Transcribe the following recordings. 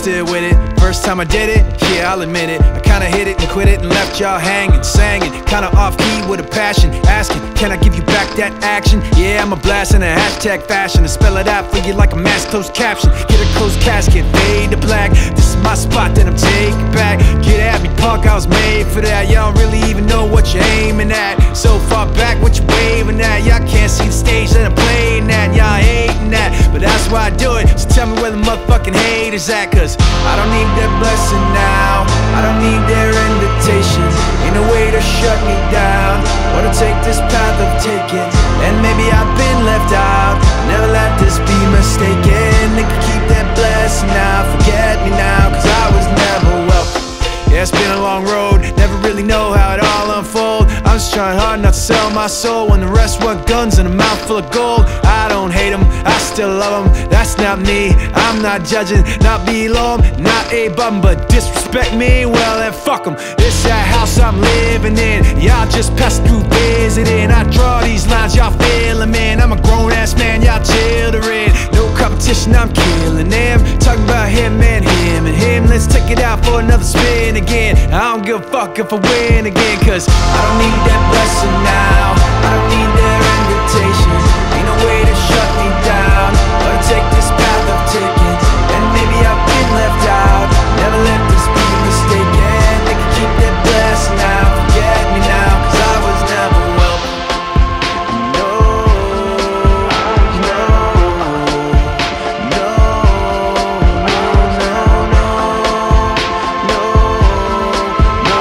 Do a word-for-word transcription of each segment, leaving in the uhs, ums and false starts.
still with it. First time I did it, yeah, I'll admit it. I kinda hit it and quit it and left y'all hanging. Sang it, kinda off key with a passion. Asking, can I give you back that action? Yeah, I'm a blast in a hashtag fashion. I spell it out for you like a mass closed caption. Get a closed casket, fade to black. This is my spot that I'm taking back. Get at me, punk, I was made for that. Y'all don't really even know what you're aiming at. So far back, what you waving at? Y'all can't see the stage that I'm playing at. Y'all hating that, but that's why I do it. So tell me where the motherfucking haters at. Cause I don't need their blessing now, I don't need their invitation. Ain't no way to shut me down or to take this path I've taken. And maybe I've been left out, never let this be mistaken. They can keep that blessing now, forget me now, cause I was never welcome. Yeah, it's been a long road, never really know how it all unfold. I'm just trying hard not to sell my soul when the rest want guns and a mouth full of gold. I don't hate them, I still love them, that's not me. I'm not judging, not below them, not a bum, but disrespect me, well then fuck them. This that house I'm living in, y'all just pass through visiting. I draw these lines, y'all feeling, man. I'm a grown-ass man, y'all children. No competition, I'm killing them. Talking about him and him and him. Let's take it out for another spin again. I don't give a fuck if I win again, cause I don't need that blessing now, I don't need their invitation. Ain't no way to shut me down or to take this path I've taken. And maybe I've been left out, never let this be mistaken. They can keep their blessing now, forget me now, cause I was never welcome. No, no, no, no, no, no, no, no.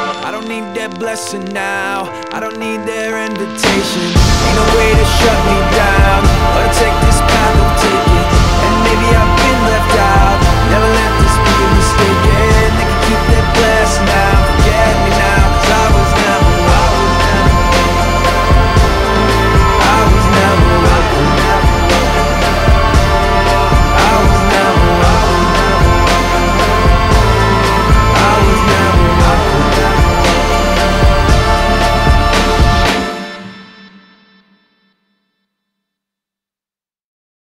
Blessing now, I don't need their invitation. Ain't no way to shut me down.